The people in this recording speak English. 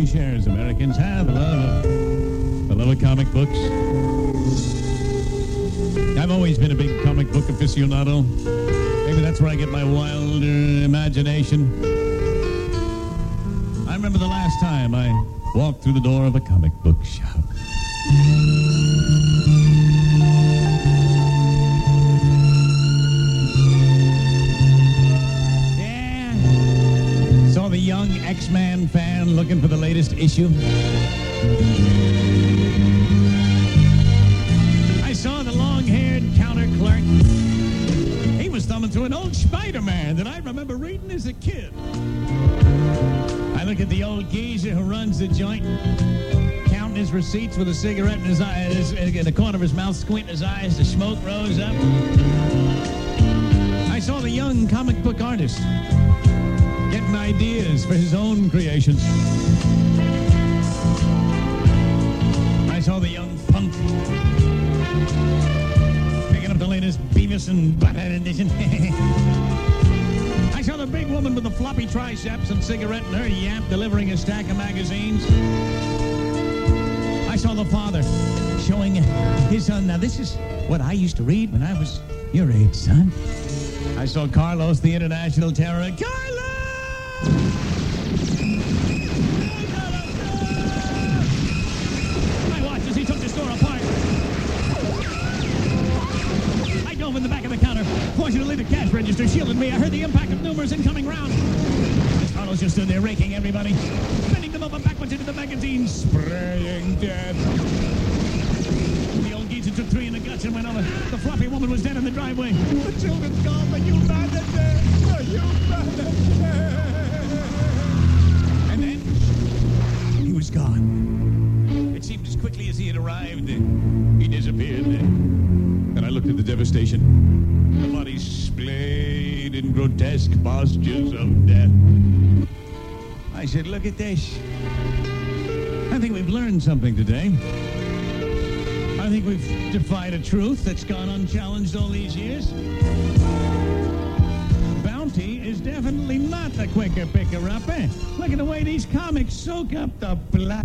shares Americans have the love of comic books. I've always been a big comic book aficionado. Maybe that's where I get my wilder imagination. I remember the last time I walked through the door of a comic book shop. Yeah. Saw the young X-Man fan looking for the latest issue. I saw the long-haired counter clerk. He was thumbing through an old Spider-Man that I remember reading as a kid. I look at the old geezer who runs the joint, counting his receipts with a cigarette in his eye, in the corner of his mouth, squinting his eyes. The smoke rose up. I saw the young comic book artist getting ideas for his own creations. I saw the young punk picking up the latest Beavis and Butthead edition. I saw the big woman with the floppy triceps and cigarette in her yap delivering a stack of magazines. I saw the father showing his son, now this is what I used to read when I was your age, son. I saw Carlos, the international terror. Carlos! I watched as he took the store apart. I dove in the back of the counter. Fortunately, the cash register shielded me. I heard the impact of numerous incoming rounds. Carlos just stood there raking everybody, bending them over backwards into the magazine, spraying dead. The old geezer took 3 in the guts and went over. The floppy woman was dead in the driveway. The children's gone, the humanity, the humanity. And then he was gone. It seemed as quickly as he had arrived, he disappeared. And I looked at the devastation. The bodies splayed in grotesque postures of death. I said, look at this. I think we've learned something today. I think we've defied a truth that's gone unchallenged all these years. Bounty is definitely not the quicker picker-upper. Look at the way these comics soak up the blood.